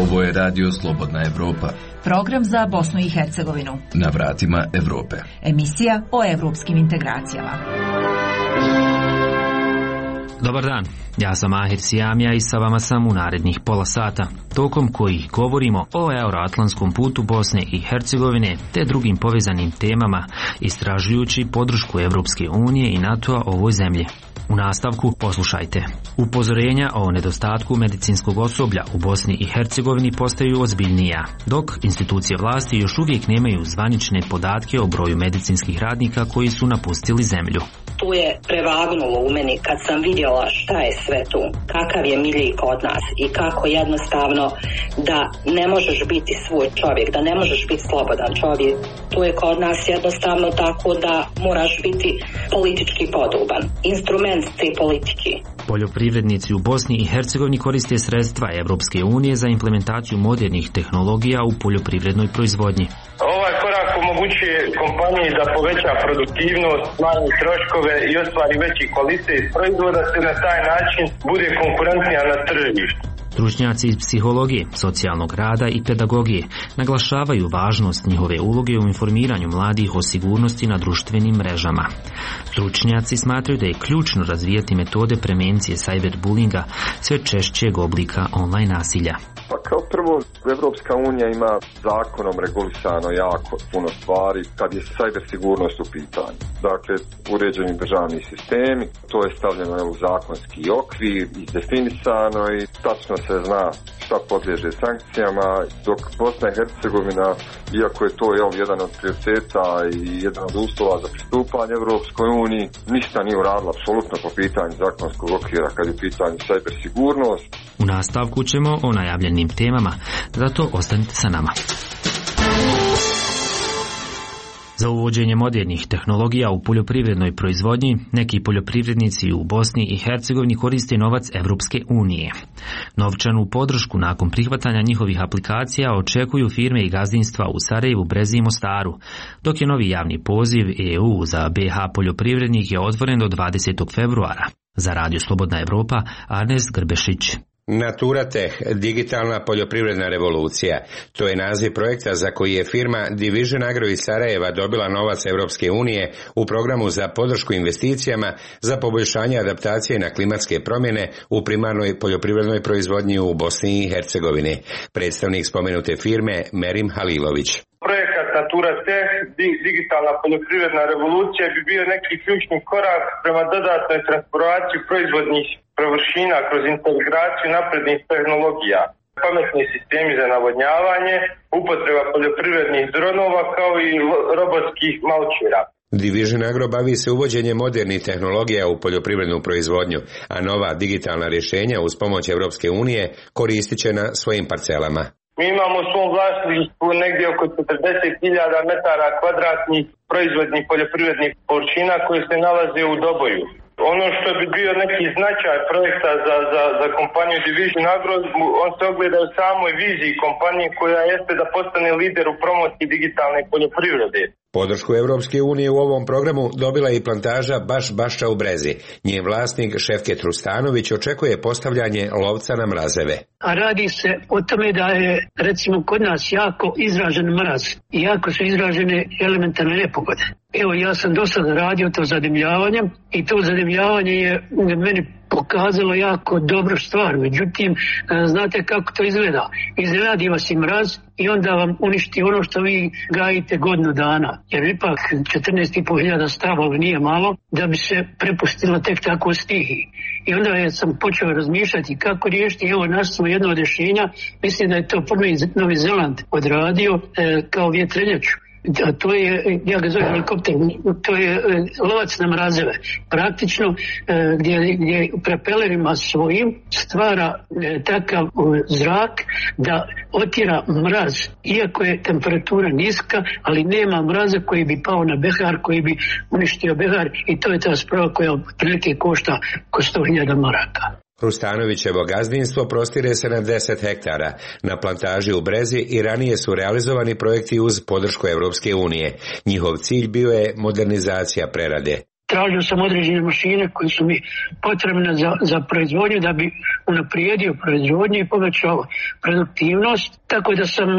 Ovo je Radio Slobodna Evropa. Program za Bosnu i Hercegovinu. Na vratima Evrope. Emisija o evropskim integracijama. Dobar dan, ja sam Ahir Sijamija i sa vama sam u narednih pola sata, tokom kojih govorimo o euroatlantskom putu Bosne i Hercegovine te drugim povezanim temama, istražujući podršku Evropske unije i NATO-a ovoj zemlji. U nastavku poslušajte. Upozorenja o nedostatku medicinskog osoblja u Bosni i Hercegovini postaju ozbiljnija, dok institucije vlasti još uvijek nemaju zvanične podatke o broju medicinskih radnika koji su napustili zemlju. Tu je prevagnulo u meni kad sam vidjela šta je sve tu, kakav je milji kod nas i kako jednostavno da ne možeš biti svoj čovjek, da ne možeš biti slobodan čovjek. Tu je kod nas jednostavno tako da moraš biti politički podoban, instrument te politike. Poljoprivrednici u Bosni i Hercegovini koriste sredstva Evropske unije za implementaciju modernih tehnologija u poljoprivrednoj proizvodnji. Ovaj korak omogućuje kompaniji da poveća produktivnost, smanji troškove i ostvari veći kvalitet proizvoda, te na taj način bude konkurentnija na tržištu. Stručnjaci iz psihologije, socijalnog rada i pedagogije naglašavaju važnost njihove uloge u informiranju mladih o sigurnosti na društvenim mrežama. Stručnjaci smatraju da je ključno razvijati metode prevencije cyberbullinga, sve češćeg oblika online nasilja. Pa kao prvo, Evropska unija ima zakonom regulisano jako puno stvari kad je cyber sigurnost u pitanju. Dakle, uređeni državni sistemi, to je stavljeno u zakonski okvir, izdefinisano i tačno se zna šta podliježe sankcijama, dok Bosna i Hercegovina, iako je to jedan od prioriteta i jedan od uslova za pristupanje Evropskoj uniji, ništa nije uradila apsolutno po pitanju zakonskog okvira kad je u pitanju cyber sigurnost. U nastavku ćemo o najavljenim temama, zato ostanite sa nama. Za uvođenje modernih tehnologija u poljoprivrednoj proizvodnji, neki poljoprivrednici u Bosni i Hercegovini koriste novac Evropske unije. Novčanu podršku nakon prihvatanja njihovih aplikacija očekuju firme i gazdinstva u Sarajevu, Breziji i Mostaru, dok je novi javni poziv EU za BiH poljoprivrednik otvoren do 20. februara. Za Radio Slobodna Evropa, Arnes Grbešić. Naturatech, digitalna poljoprivredna revolucija. To je naziv projekta za koji je firma Division Agro iz Sarajeva dobila novac Evropske unije u programu za podršku investicijama za poboljšanje adaptacije na klimatske promjene u primarnoj poljoprivrednoj proizvodnji u Bosni i Hercegovini. Predstavnik spomenute firme Merim Halilović. Projekat Naturatech, digitalna poljoprivredna revolucija, bi bio neki ključni korak prema dodatnoj transformaciji proizvodnih površina kroz integraciju naprednih tehnologija, pametni sistemi za navodnjavanje, upotreba poljoprivrednih dronova kao i robotskih malčira. Division Agro bavi se uvođenjem modernih tehnologija u poljoprivrednu proizvodnju, a nova digitalna rješenja uz pomoć Evropske unije koristit će na svojim parcelama. Mi imamo u svom vlasništvu negdje oko 40.000 metara kvadratnih proizvodnih poljoprivrednih površina koje se nalaze u Doboju. Ono što bi bio neki značaj projekta za kompaniju Division Agro, on se ogleda u samoj viziji kompanije koja jeste da postane lider u promociji digitalne poljoprivrede. Podršku Evropske unije u ovom programu dobila i plantaža Baš-Bašča u Brezi. Njen vlasnik Šefket Rustanović očekuje postavljanje lovca na mrazeve. A radi se o tome da je recimo kod nas jako izražen mraz i jako su izražene elementarne nepogode. Evo, ja sam do sada radio to zadimljavanje i to zadimljavanje je meni pokazalo jako dobru stvar. Međutim, znate kako to izgleda. Iznenadi vas i mraz i onda vam uništi ono što vi gajite godinu dana. Jer ipak 14.500 stavova nije malo da bi se prepustilo tek tako stihiji. I onda sam počeo razmišljati kako riješiti. Evo, našli smo jedno od rješenja. Mislim da je to prvi Novi Zeland odradio kao vjetrenjaču. To je, ja ga zovem helikopter, to je lovac na mrazeve. Praktično gdje propelerima svojim stvara takav zrak da otjera mraz. Iako je temperatura niska, ali nema mraza koji bi pao na behar, koji bi uništio behar i to je ta sprava koja otprilike košta oko 100.000 maraka. Rustanovićevo gazdinstvo prostire se na 10 hektara. Na plantaži u Brezi i ranije su realizovani projekti uz podršku Evropske unije. Njihov cilj bio je modernizacija prerade. tražio sam određene mašine koje su mi potrebne za proizvodnju da bi unaprijedio proizvodnju i povećao produktivnost. Tako da sam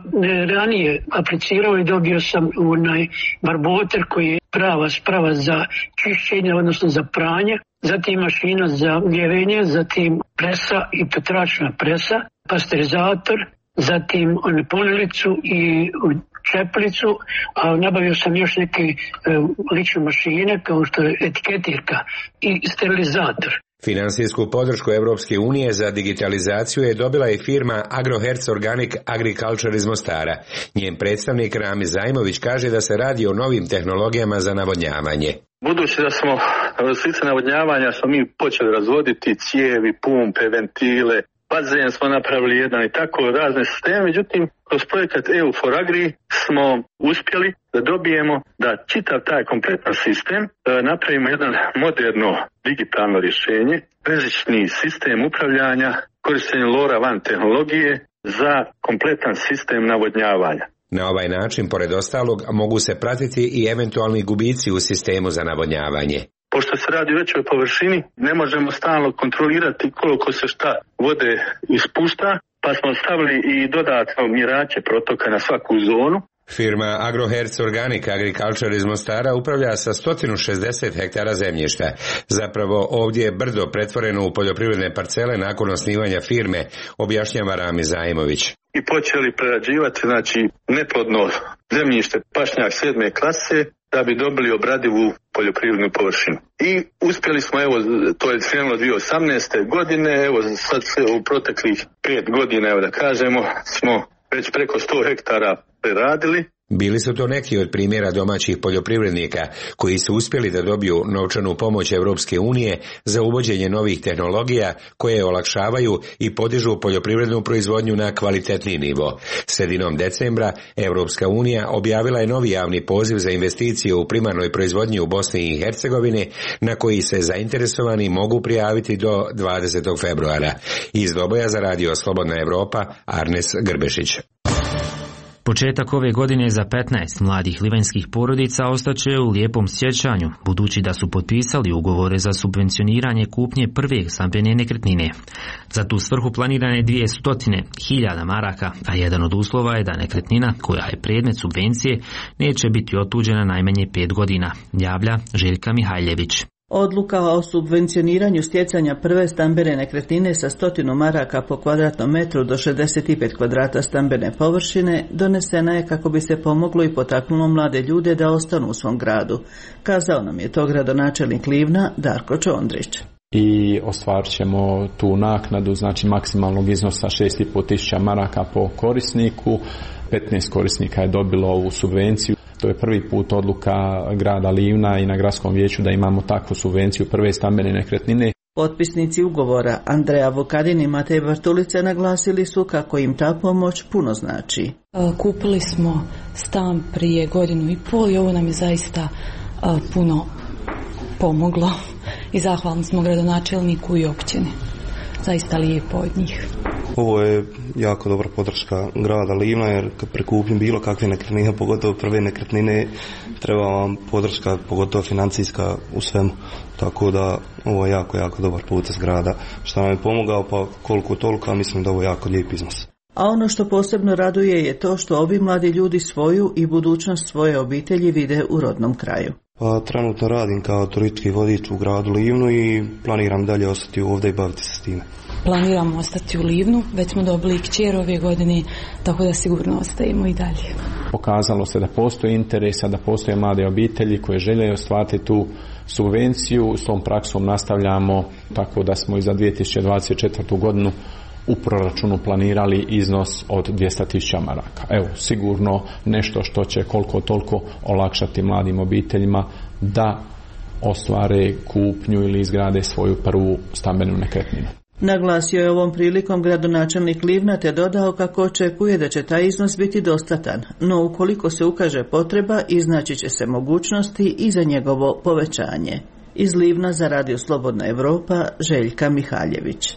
ranije aplicirao i dobio sam onaj barboter koji je prava sprava za čišćenje, odnosno za pranje, zatim mašina za mljevenje, zatim presa i petračna presa, pasterizator, zatim ponilicu i čeplicu, a nabavio sam još neke lične mašine kao što je etiketirka i sterilizator. Finansijsku podršku Europske unije za digitalizaciju je dobila i firma Agrohertz Organic Agriculture iz Mostara. Njen predstavnik Rami Zajmović kaže da se radi o novim tehnologijama za navodnjavanje. Budući da smo slice navodnjavanja smo mi počeli razvoditi cijevi, pumpe, ventile, bazen smo napravili jedan i tako razne sisteme, međutim kroz projekat EU for Agri smo uspjeli da dobijemo da čitav taj kompletan sistem napravimo jedan moderno digitalno rješenje, bežični sistem upravljanja korištenjem LoRaWAN tehnologije za kompletan sistem navodnjavanja. Na ovaj način, pored ostalog, mogu se pratiti i eventualni gubici u sistemu za navodnjavanje. Pošto se radi o većoj površini, ne možemo stalno kontrolirati koliko se šta vode ispušta, pa smo stavili i dodatno mjerače protoka na svaku zonu. Firma Agrohertz Organic Agriculture iz Mostara upravlja sa 160 hektara zemljišta. Zapravo ovdje je brdo pretvoreno u poljoprivredne parcele nakon osnivanja firme, objašnjava Rami Zajmović. I počeli prerađivati, neplodno zemljište pašnjak 7. klase da bi dobili obradivu poljoprivrednu površinu. I uspjeli smo, to je krenulo 2018. godine, sad u proteklih 5 godina, da kažemo, smo već preko 100 hektara preradili. Bili su to neki od primjera domaćih poljoprivrednika koji su uspjeli da dobiju novčanu pomoć Europske unije za uvođenje novih tehnologija koje olakšavaju i podižu poljoprivrednu proizvodnju na kvalitetni nivo. Sredinom decembra Europska unija objavila je novi javni poziv za investicije u primarnoj proizvodnji u Bosni i Hercegovini na koji se zainteresovani mogu prijaviti do 20. februara. Iz Doboja za Radio Slobodna Evropa, Arnes Grbešić. Početak ove godine za 15 mladih livanjskih porodica ostaće u lijepom sjećanju, budući da su potpisali ugovore za subvencioniranje kupnje prve stambene nekretnine. Za tu svrhu planirane 200.000 maraka, a jedan od uslova je da nekretnina, koja je predmet subvencije, neće biti otuđena najmanje 5 godina, javlja Željka Mihajljević. Odluka o subvencioniranju stjecanja prve stambene nekretnine sa 100 maraka po kvadratnom metru do 65 kvadrata stambene površine donesena je kako bi se pomoglo i potaknulo mlade ljude da ostanu u svom gradu. Kazao nam je to gradonačelnik Livna Darko Čondrić. I ostvarit ćemo tu naknadu, maksimalnog iznosa 6.500 maraka po korisniku. 15 korisnika je dobilo ovu subvenciju. To je prvi put odluka grada Livna i na gradskom vijeću da imamo takvu subvenciju prve stambene nekretnine. Potpisnici ugovora Andreja Vukadin i Matej Bartulice naglasili su kako im ta pomoć puno znači. Kupili smo stan prije 1.5 godina i ovo nam je zaista puno pomoglo i zahvalni smo gradonačelniku i općini. Zaista lijepo od njih. Ovo je jako dobra podrška grada Livna, jer kad prikupim bilo kakve nekretnine, pogotovo prve nekretnine, treba vam podrška, pogotovo financijska u svemu. Tako da ovo je jako dobar potez grada što nam je pomogao, pa koliko toliko, a mislim da ovo je jako lijep iznos. A ono što posebno raduje je to što ovi mladi ljudi svoju i budućnost svoje obitelji vide u rodnom kraju. Pa trenutno radim kao turistički vodič u gradu Livnu i planiram dalje ostati ovdje i baviti se s time. Planiramo ostati u Livnu, već smo dobili kćer ove godine, tako da sigurno ostajemo i dalje. Pokazalo se da postoji interesa, da postoje mlade obitelji koje žele ostvariti tu subvenciju. S tom praksom nastavljamo, tako da smo i za 2024. godinu u proračunu planirali iznos od 200.000 maraka. Sigurno nešto što će koliko toliko olakšati mladim obiteljima da ostvare kupnju ili izgrade svoju prvu stambenu nekretninu. Naglasio je ovom prilikom gradonačelnik Livna te dodao kako očekuje da će taj iznos biti dostatan, no ukoliko se ukaže potreba, iznaći će se mogućnosti i za njegovo povećanje. Iz Livna za Radio Slobodna Evropa, Željka Mihaljević.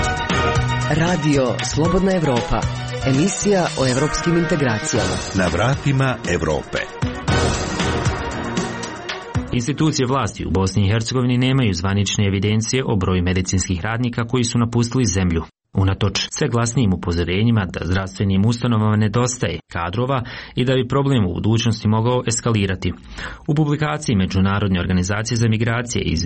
Radio Slobodna Evropa, emisija o evropskim integracijama. Na vratima Evrope. Institucije vlasti u Bosni i Hercegovini nemaju zvanične evidencije o broju medicinskih radnika koji su napustili zemlju. Unatoč sve glasnijim upozorenjima da zdravstvenim ustanovama nedostaje kadrova i da bi problem u budućnosti mogao eskalirati. U publikaciji Međunarodne organizacije za migracije iz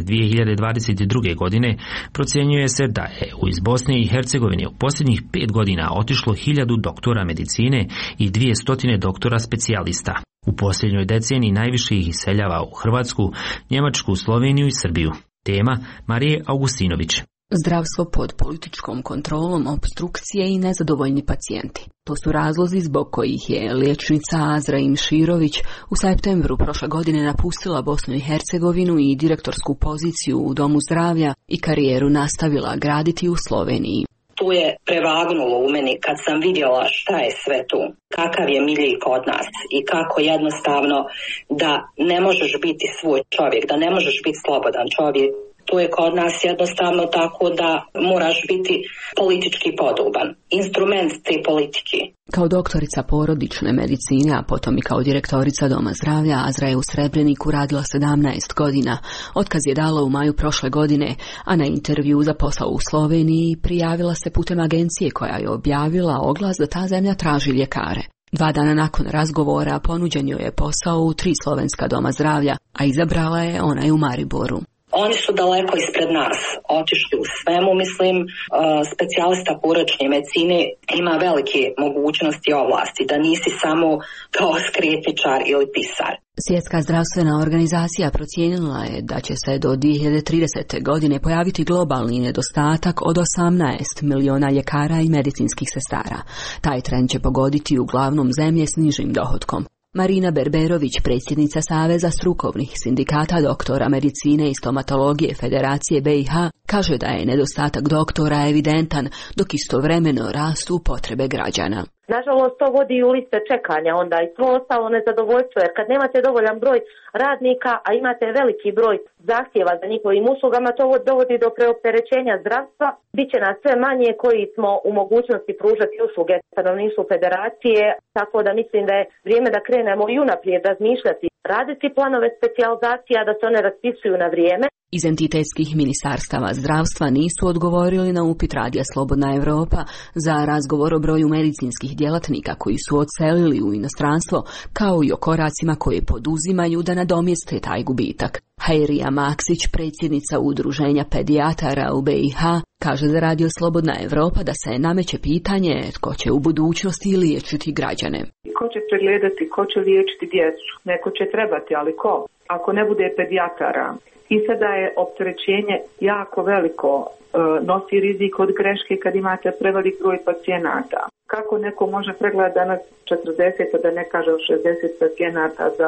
2022. godine procjenjuje se da je iz Bosne i Hercegovine u posljednjih 5 godina otišlo 1000 doktora medicine i 200 doktora specijalista. U posljednjoj deceniji najviše ih iseljava u Hrvatsku, Njemačku, Sloveniju i Srbiju. Tema Marije Augustinović. Zdravstvo pod političkom kontrolom, opstrukcije i nezadovoljni pacijenti. To su razlozi zbog kojih je liječnica Azra Imširović u septembru prošle godine napustila Bosnu i Hercegovinu i direktorsku poziciju u Domu zdravlja i karijeru nastavila graditi u Sloveniji. Tu je prevagnulo u meni kad sam vidjela šta je sve tu, kakav je milji kod nas i kako jednostavno da ne možeš biti svoj čovjek, da ne možeš biti slobodan čovjek. To je kod nas jednostavno tako da moraš biti politički podoban, instrument te politike. Kao doktorica porodične medicine, a potom i kao direktorica Doma zdravlja, Azra je u Srebreniku radila 17 godina. Otkaz je dala u maju prošle godine, a na intervju za posao u Sloveniji prijavila se putem agencije koja je objavila oglas da ta zemlja traži ljekare. 2 dana nakon razgovora ponuđen joj je posao u 3 slovenska doma zdravlja, a izabrala je onaj u Mariboru. Oni su daleko ispred nas, otišli u svemu, mislim, specijalista porodične medicine ima velike mogućnosti i ovlasti, da nisi samo kao skretničar ili pisar. Svjetska zdravstvena organizacija procijenila je da će se do 2030. godine pojaviti globalni nedostatak od 18 miliona ljekara i medicinskih sestara. Taj trend će pogoditi uglavnom zemlje s nižim dohotkom. Marina Berberović, predsjednica Saveza strukovnih sindikata doktora medicine i stomatologije Federacije BiH, kaže da je nedostatak doktora evidentan, dok istovremeno rastu potrebe građana. Nažalost, to vodi u liste čekanja onda i to ostalo nezadovoljstvo, jer kad nemate dovoljan broj radnika, a imate veliki broj zahtjeva za njihovim uslugama, to dovodi do preopterećenja zdravstva. Biće nas sve manje koji smo u mogućnosti pružati usluge stanovništvu Federacije, tako da mislim da je vrijeme da krenemo i unaprijed razmišljati, raditi planove specijalizacija, da se one raspisuju na vrijeme. Iz entitetskih ministarstava zdravstva nisu odgovorili na upit Radija Slobodna Evropa za razgovor o broju medicinskih djelatnika koji su odselili u inostranstvo, kao i o koracima koje poduzimaju da nadomjeste taj gubitak. Hajrija Maksić, predsjednica Udruženja pedijatara u BiH, kaže za Radio Slobodna Evropa da se nameće pitanje tko će u budućnosti liječiti građane. Ko će pregledati, ko će liječiti djecu? Neko će trebati, ali ko? Ako ne bude pedijatara. I sada je opterećenje jako veliko, nosi rizik od greške kad imate prevelik broj pacijenata. Kako neko može pregledati danas 40, da ne kažem 60 pacijenata za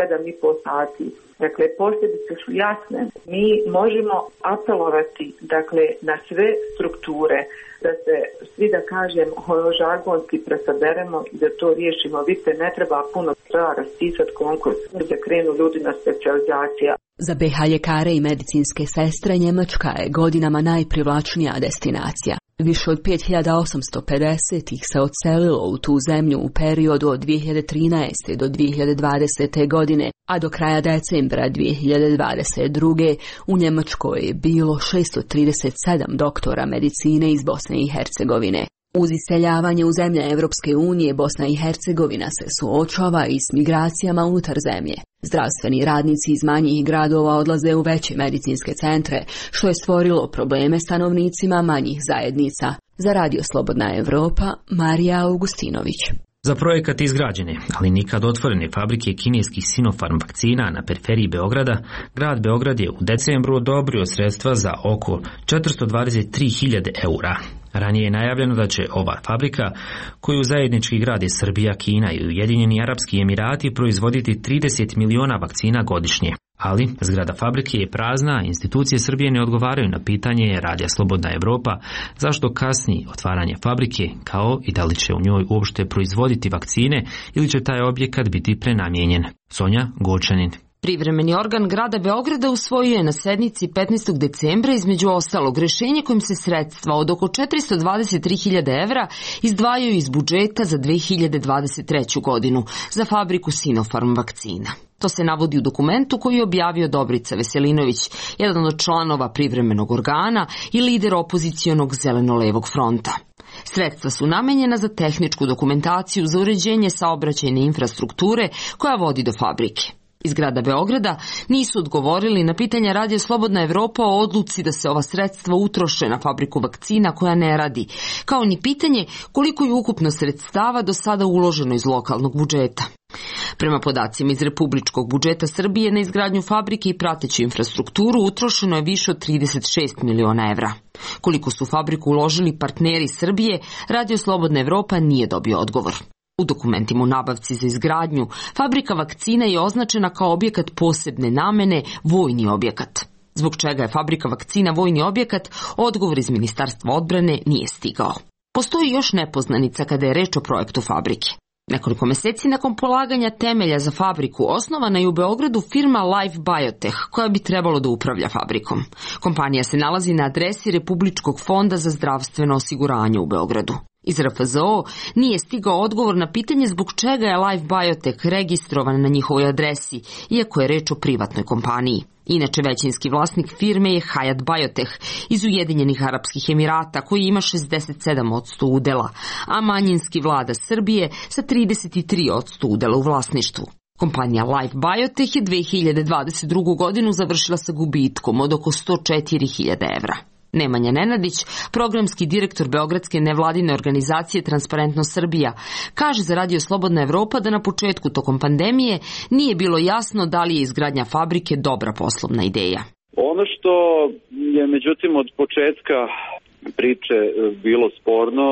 7,5 sati? Dakle, posljedice su jasne. Mi možemo apelovati, dakle, na sve strukture, da se svi, da kažem, žargonski presaberemo i da to riješimo. Vidite, ne treba puno, treba raspisati konkurs da krenu ljudi na specijalizacija. Za BiH ljekare i medicinske sestre Njemačka je godinama najprivlačnija destinacija. Više od 5850 ih se odselilo u tu zemlju u periodu od 2013. do 2020. godine, a do kraja decembra 2022. u Njemačkoj je bilo 637 doktora medicine iz Bosne i Hercegovine. Uz iseljavanje u zemlje Evropske unije, Bosna i Hercegovina se suočava i s migracijama unutar zemlje. Zdravstveni radnici iz manjih gradova odlaze u veće medicinske centre, što je stvorilo probleme stanovnicima manjih zajednica. Za Radio Slobodna Evropa, Marija Augustinović. Za projekat izgrađene, ali nikad otvorene fabrike kineskih Sinopharm vakcina na periferiji Beograda, grad Beograd je u decembru odobrio sredstva za oko 423.000 eura. Ranije je najavljeno da će ova fabrika, koju zajednički grade Srbija, Kina i Ujedinjeni Arapski Emirati, proizvoditi 30 miliona vakcina godišnje. Ali zgrada fabrike je prazna, institucije Srbije ne odgovaraju na pitanje Radija Slobodna Evropa zašto kasni otvaranje fabrike, kao i da li će u njoj uopšte proizvoditi vakcine ili će taj objekat biti prenamijenjen. Sonja Gočanin. Privremeni organ grada Beograda usvojio je na sednici 15. decembra između ostalog rješenje kojim se sredstva od oko 423.000 evra izdvajaju iz budžeta za 2023. godinu za fabriku Sinopharm vakcina. To se navodi u dokumentu koji je objavio Dobrica Veselinović, jedan od članova privremenog organa i lider opozicionog Zeleno-levog fronta. Sredstva su namenjena za tehničku dokumentaciju za uređenje saobraćajne infrastrukture koja vodi do fabrike. Iz grada Beograda nisu odgovorili na pitanja Radija Slobodna Evropa o odluci da se ova sredstva utroše na fabriku vakcina koja ne radi, kao ni pitanje koliko je ukupno sredstava do sada uloženo iz lokalnog budžeta. Prema podacima iz republičkog budžeta Srbije na izgradnju fabrike i prateću infrastrukturu utrošeno je više od 36 miliona evra. Koliko su fabriku uložili partneri Srbije, Radio Slobodna Evropa nije dobio odgovor. U dokumentima o nabavci za izgradnju, fabrika vakcina je označena kao objekat posebne namene, vojni objekat. Zbog čega je fabrika vakcina vojni objekat, odgovor iz Ministarstva odbrane nije stigao. Postoji još nepoznanica kada je reč o projektu fabrike. Nekoliko meseci nakon polaganja temelja za fabriku osnovana je u Beogradu firma Life Biotech koja bi trebalo da upravlja fabrikom. Kompanija se nalazi na adresi Republičkog fonda za zdravstveno osiguranje u Beogradu. Iz RFZO nije stigao odgovor na pitanje zbog čega je Life Biotech registrovan na njihovoj adresi, iako je reč o privatnoj kompaniji. Inače, većinski vlasnik firme je Hayat Biotech iz Ujedinjenih Arapskih Emirata, koji ima 67% udela, a manjinski vlada Srbije sa 33% udela u vlasništvu. Kompanija Life Biotech je 2022. godinu završila sa gubitkom od oko 104.000 evra. Nemanja Nenadić, programski direktor beogradske nevladine organizacije Transparentno Srbija, kaže za Radio Slobodna Evropa da na početku tokom pandemije nije bilo jasno da li je izgradnja fabrike dobra poslovna ideja. Ono što je međutim od početka priče bilo sporno,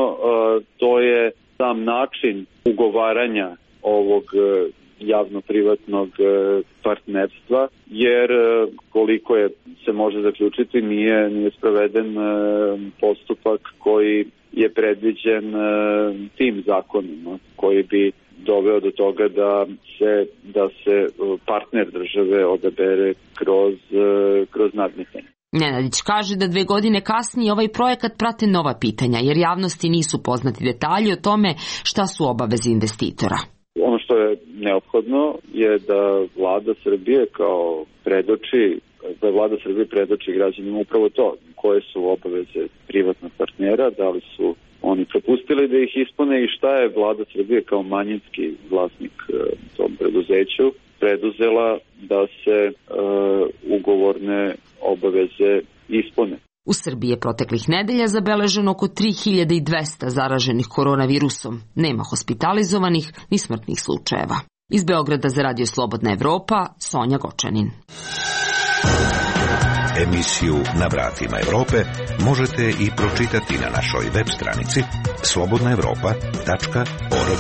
to je sam način ugovaranja ovog javno-privatnog partnerstva, jer koliko se može zaključiti nije sproveden postupak koji je predviđen tim zakonima, koji bi doveo do toga da se partner države odabere kroz nadmetanje. Nenadić kaže da 2 godine kasnije ovaj projekat prate nova pitanja, jer javnosti nisu poznati detalji o tome šta su obaveze investitora. Ono što je neophodno je da vlada Srbije predoči građanima upravo to, koje su obaveze privatnog partnera, da li su oni propustili da ih ispune i šta je vlada Srbije kao manjinski vlasnik tom preduzeću preduzela da se ugovorne obaveze ispune. U Srbiji je proteklih nedelja zabeleženo oko 3200 zaraženih koronavirusom. Nema hospitalizovanih ni smrtnih slučajeva. Iz Beograda za Radio Slobodna Evropa, Sonja Gočanin. Emisiju Na vratima Evrope možete i pročitati na našoj web stranici slobodnaevropa.org.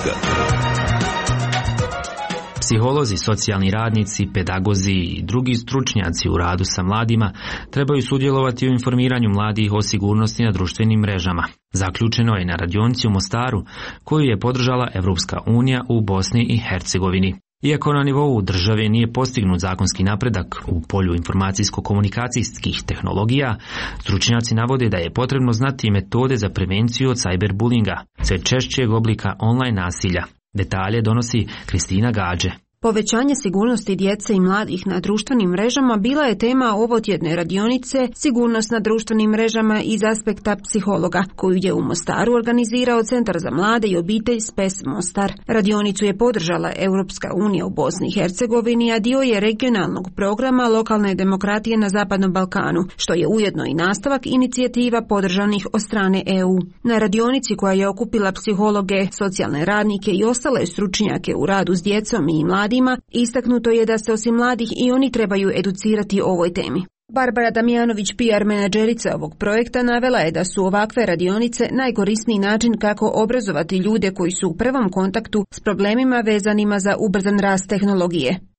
Psiholozi, socijalni radnici, pedagozi i drugi stručnjaci u radu sa mladima trebaju sudjelovati u informiranju mladih o sigurnosti na društvenim mrežama. Zaključeno je na radionici u Mostaru, koju je podržala Evropska unija u Bosni i Hercegovini. Iako na nivou države nije postignut zakonski napredak u polju informacijsko-komunikacijskih tehnologija, stručnjaci navode da je potrebno znati metode za prevenciju od cyberbullinga, sve češćeg oblika online nasilja. Detalje donosi Kristina Gađe. Povećanje sigurnosti djece i mladih na društvenim mrežama bila je tema ovotjedne radionice Sigurnost na društvenim mrežama iz aspekta psihologa, koju je u Mostaru organizirao Centar za mlade i obitelj SPES Mostar. Radionicu je podržala Europska unija u Bosni i Hercegovini, a dio je regionalnog programa lokalne demokratije na Zapadnom Balkanu, što je ujedno i nastavak inicijativa podržanih od strane EU. Na radionici koja je okupila psihologe, socijalne radnike i ostale stručnjake u radu s djecom i mladima, istaknuto je da se osim mladih i oni trebaju educirati o ovoj temi. Barbara Damjanović, PR menadžerica ovog projekta, navela je da su ovakve radionice najkorisniji način kako obrazovati ljude koji su u prvom kontaktu s problemima vezanima za ubrzan rast tehnologije.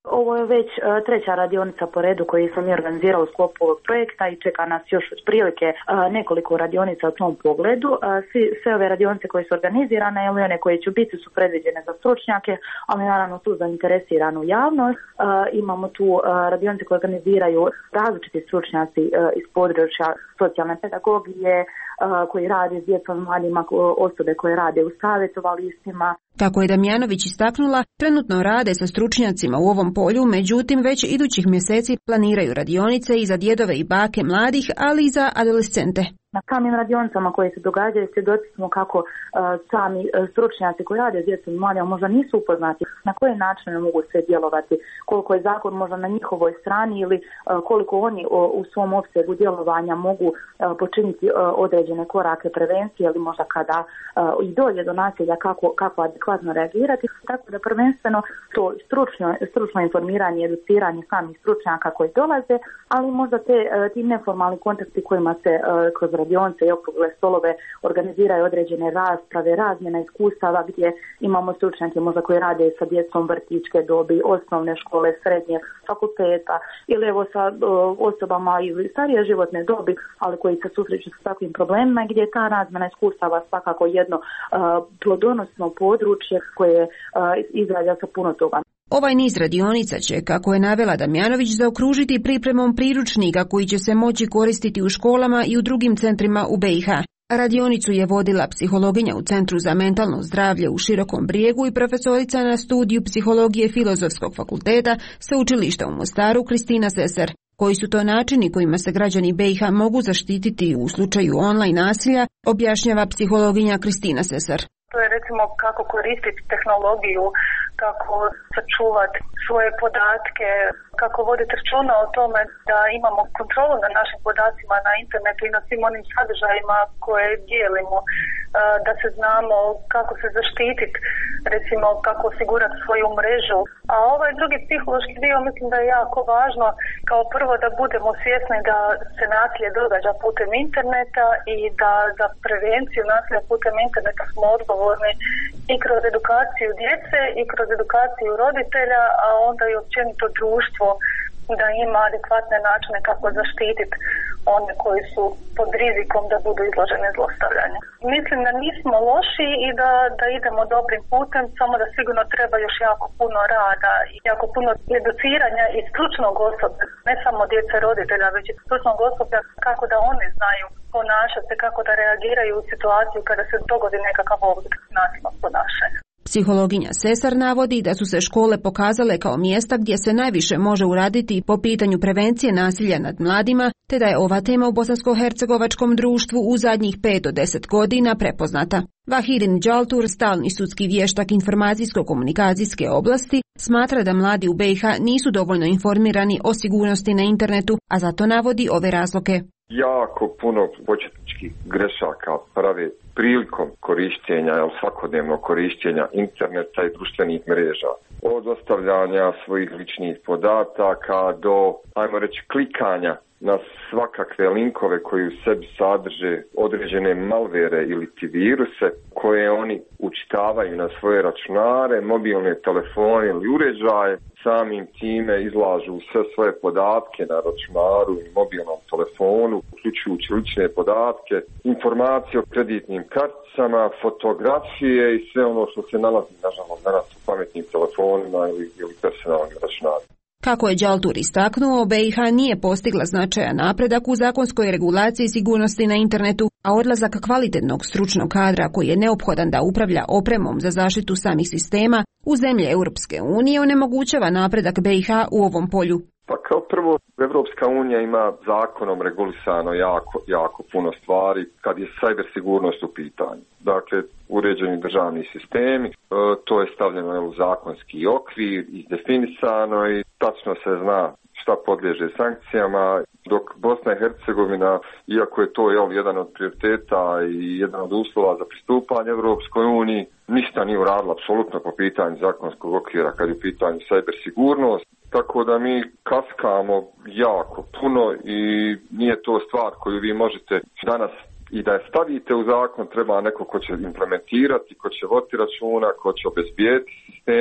Ovo je već treća radionica po redu koju sam organizirala u sklopu ovog projekta i čeka nas još otprilike nekoliko radionica u tom pogledu. Sve ove radionice koje su organizirane ili one koje će biti su predviđene za stručnjake, ali naravno su zainteresiranu javnost. Imamo tu radionice koje organiziraju različiti stručnjaci iz područja socijalne pedagogije, koji rade s djecom, mladima, osobe koje rade u savjetovalištima. Kako je Damjanović istaknula, trenutno rade sa stručnjacima u ovom polju, međutim već idućih mjeseci planiraju radionice i za djedove i bake mladih, ali i za adolescente. Na samim radionicama koje se događaju svjedoci smo kako sami stručnjaci koji rade s djecom i mladima možda nisu upoznati na koje načine mogu sve djelovati, koliko je zakon možda na njihovoj strani ili koliko oni u svom opsegu djelovanja mogu počiniti određene korake prevencije ili možda kada i dođe do nasilja kako adekvatno reagirati. Tako da prvenstveno to stručno informiranje i educiranje samih stručnjaka koji dolaze, ali možda ti neformalni kontakti kojima se kroz radionice i okrugle stolove organiziraju određene rasprave, razmjena iskustava gdje imamo stručnjake možda koji rade sa djecom vrtićke dobi, osnovne škole, srednje, fakulteta ili evo sa osobama ili starije životne dobi, ali koji se susreću s takvim problemima gdje je ta razmjena iskustava svakako jedno plodonosno područje koje izrađa sa puno toga. Ovaj niz radionica će, kako je navela Damjanović, zaokružiti pripremom priručnika koji će se moći koristiti u školama i u drugim centrima u BiH. Radionicu je vodila psihologinja u Centru za mentalno zdravlje u Širokom Brijegu i profesorica na studiju psihologije Filozofskog fakulteta Sveučilišta u Mostaru Kristina Seser. Koji su to načini kojima se građani BiH mogu zaštititi u slučaju online nasilja, objašnjava psihologinja Kristina Seser. To je recimo kako koristiti tehnologiju, kako sačuvati svoje podatke, kako voditi računa o tome da imamo kontrolu na našim podacima na internetu i na svim onim sadržajima koje dijelimo, da se znamo kako se zaštititi, recimo kako osigurati svoju mrežu. A ovaj drugi psihološki dio mislim da je jako važno, kao prvo da budemo svjesni da se nasilje događa putem interneta i da za prevenciju nasilja putem interneta smo odgovorni i kroz edukaciju djece i kroz edukaciju roditelja, a onda i općenito društvo da ima adekvatne načine kako zaštititi one koji su pod rizikom da budu izloženi zlostavljanju. Mislim da nismo loši i da idemo dobrim putem, samo da sigurno treba još jako puno rada i jako puno educiranja i stručnog osoblja, ne samo djece roditelja, već i stručnog osoblja kako da oni znaju ponašati, kako da reagiraju u situaciju kada se dogodi nekakav oblik nasilnog ponašanja. Psihologinja Sesar navodi da su se škole pokazale kao mjesta gdje se najviše može uraditi po pitanju prevencije nasilja nad mladima, te da je ova tema u bosansko-hercegovačkom društvu u zadnjih 5 do 10 godina prepoznata. Vahidin Đaltur, stalni sudski vještak informacijsko-komunikacijske oblasti, smatra da mladi u BiH nisu dovoljno informirani o sigurnosti na internetu, a zato navodi ove razloge. Jako puno početničkih grešaka prave prilikom korištenja, svakodnevnog korištenja interneta i društvenih mreža. Od ostavljanja svojih ličnih podataka do, ajmo reći, klikanja na svakakve linkove koji u sebi sadrže određene malvere ili ti viruse koje oni učitavaju na svoje računare, mobilne telefone ili uređaje. Samim time izlažu sve svoje podatke na računaru i mobilnom telefonu, uključujući lične podatke, informacije o kreditnim karticama, fotografije i sve ono što se nalazi, nažalost, danas u pametnim telefonima ili personalnim računarima. Kako je Đaltur istaknuo, BiH nije postigla značajan napredak u zakonskoj regulaciji sigurnosti na internetu, a odlazak kvalitetnog stručnog kadra koji je neophodan da upravlja opremom za zaštitu samih sistema u zemlje Europske unije onemogućava napredak BiH u ovom polju. Pa kao prvo, Evropska unija ima zakonom regulisano jako puno stvari kad je cyber sigurnost u pitanju. Dakle, uređeni državni sistemi, to je stavljeno u zakonski okvir, izdefinisano i tačno se zna šta podliježe sankcijama, dok Bosna i Hercegovina, iako je to jedan od prioriteta i jedan od uslova za pristupanje Evropskoj uniji, ništa nije uradila apsolutno po pitanju zakonskog okvira kad je u pitanju cyber sigurnost. Tako da mi kaskamo jako puno i nije to stvar koju vi možete danas i da je stavite u zakon, treba neko ko će implementirati, ko će voditi računa, ko će obezbijeti sisteme.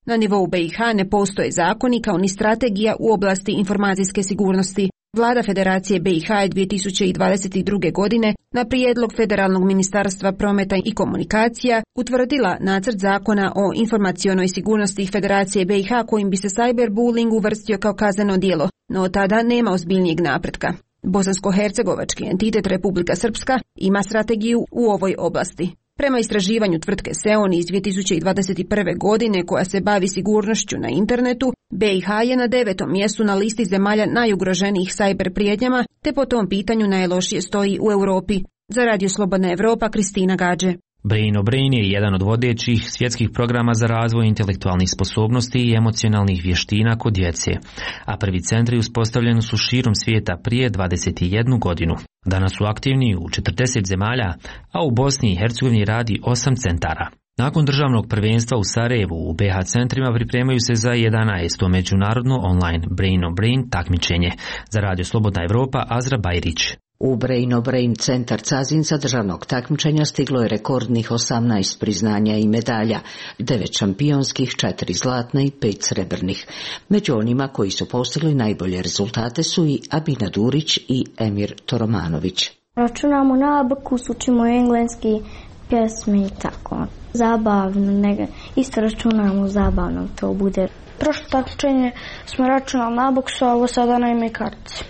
Na nivou BiH ne postoje zakoni kao ni strategija u oblasti informacijske sigurnosti. Vlada Federacije BiH je 2022. godine na prijedlog Federalnog ministarstva prometa i komunikacija utvrdila nacrt zakona o informacionoj sigurnosti Federacije BiH kojim bi se cyberbullying uvrstio kao kazneno djelo, no od tada nema ozbiljnijeg napretka. Bosansko-hercegovački entitet Republika Srpska ima strategiju u ovoj oblasti. Prema istraživanju tvrtke Seoni iz 2021. godine koja se bavi sigurnošću na internetu, BiH je na 9. mjestu na listi zemalja najugroženijih cyber prijetnjama, te po tom pitanju najlošije stoji u Europi. Za Radio Slobodna Evropa, Kristina Gađe. Brain Brain je jedan od vodećih svjetskih programa za razvoj intelektualnih sposobnosti i emocionalnih vještina kod djece, a prvi centri uspostavljeni su širom svijeta prije 21 godinu. Danas su aktivni u 40 zemalja, a u Bosni i Hercegovini radi 8 centara. Nakon državnog prvenstva u Sarajevu u BiH centrima pripremaju se za 11. međunarodno online Brain Brain takmičenje. Za Radio Slobodna Evropa, Azra Bajrić. U Brain Brain centar Cazin za državnog takmičenja stiglo je rekordnih 18 priznanja i medalja, 9 šampionskih, 4 zlatna i 5 srebrnih. Među onima koji su postigli najbolje rezultate su i Abina Durić i Emir Toromanović. Računamo na abakus, učimo engleski, pjesme i tako. Zabavno, isto računamo zabavno to bude. Prošlo takmičenje smo računali na abakusu, a ovo sada na ime kartice.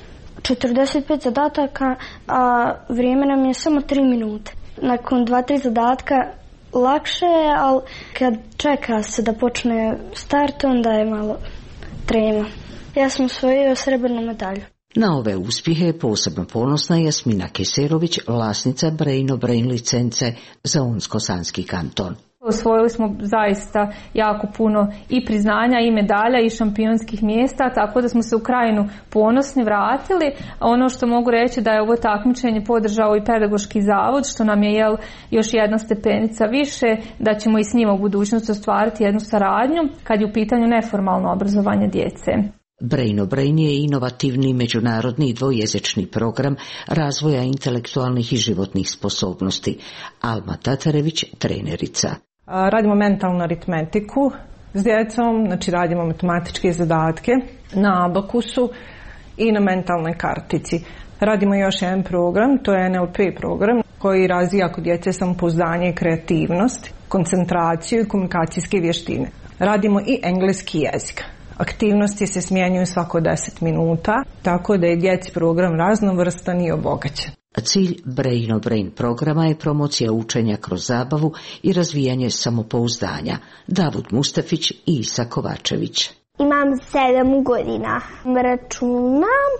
45 zadataka, a vrijeme nam je samo 3 minute. Nakon 2-3 zadatka lakše je, ali kad čeka se da počne start, onda je malo trema. Ja sam osvojio srebrnu medalju. Na ove uspjehe je posebno ponosna Jasmina Keserović, vlasnica Brain Brain licence za Unsko-Sanski kanton. Osvojili smo zaista jako puno i priznanja i medalja i šampionskih mjesta, tako da smo se u Krajinu ponosni vratili. Ono što mogu reći da je ovo takmičenje podržao i pedagoški zavod, što nam je još jedna stepenica više, da ćemo i s njima u budućnosti ostvariti jednu saradnju kad je u pitanju neformalno obrazovanje djece. Brain Brain je inovativni međunarodni dvojezični program razvoja intelektualnih i životnih sposobnosti. Alma Tatarević, trenerica. Radimo mentalnu aritmetiku s djecom, znači radimo matematičke zadatke na abakusu i na mentalnoj kartici. Radimo još jedan program, to je NLP program koji razvija kod djece samopouzdanje i kreativnost, koncentraciju i komunikacijske vještine. Radimo i engleski jezik. Aktivnosti se smjenjuju svako 10 minuta, tako da je djeci program raznovrstan i obogaćen. Cilj Brain Brain programa je promocija učenja kroz zabavu i razvijanje samopouzdanja. Davud Mustafić i Isa Kovačević. Imam 7 godina. Računam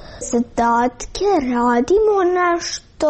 zadatke, radimo nešto.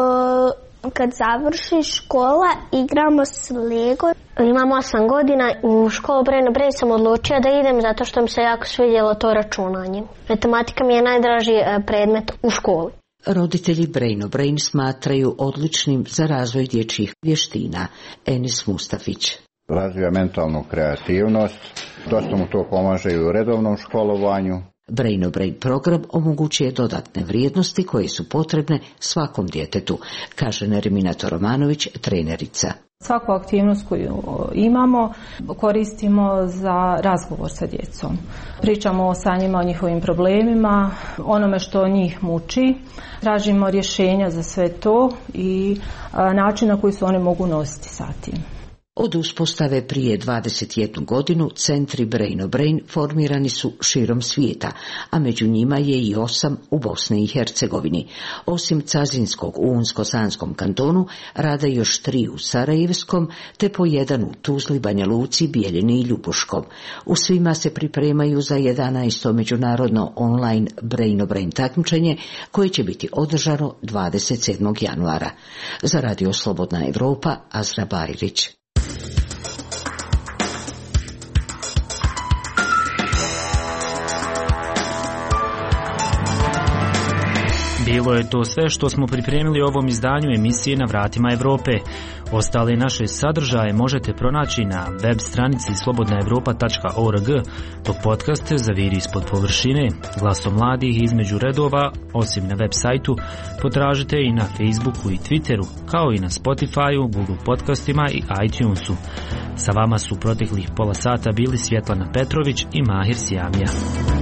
Kad završi škola, igramo s Lego. Imam 8 godina. U školu Brain Brain sam odlučio da idem zato što mi se jako svidjelo to računanje. Matematika mi je najdraži predmet u školi. Roditelji Brain Brain smatraju odličnim za razvoj dječjih vještina. Enis Mustafić. Razvija mentalnu kreativnost, dosta mu to pomaže i u redovnom školovanju. Brain Brain program omogućuje dodatne vrijednosti koje su potrebne svakom djetetu, kaže Nermina Toromanović, trenerica. Svaku aktivnost koju imamo koristimo za razgovor sa djecom. Pričamo sa njima o njihovim problemima, onome što njih muči. Tražimo rješenja za sve to i način na koji se oni mogu nositi sa tim. Od uspostave prije 21 godinu centri Brain Brain formirani su širom svijeta, a među njima je i 8 u Bosni i Hercegovini. Osim Cazinskog u Unsko-Sanskom kantonu rade još 3 u Sarajevskom, te po 1 u Tuzli, Banja Luci, Bijeljini i Ljubuškom. U svima se pripremaju za 11. međunarodno online Brain Brain takmičenje koje će biti održano 27. januara. Za Radio Slobodna Evropa, Azra Bajrić. Bilo je to sve što smo pripremili u ovom izdanju emisije Na vratima Evrope. Ostale naše sadržaje možete pronaći na web stranici slobodnaevropa.org, dok podcaste zaviri ispod površine, glasom mladih između redova, osim na web sajtu, potražite i na Facebooku i Twitteru, kao i na Spotifyu, Google podcastima i iTunesu. Sa vama su proteklih pola sata bili Svjetlana Petrović i Mahir Sjamija.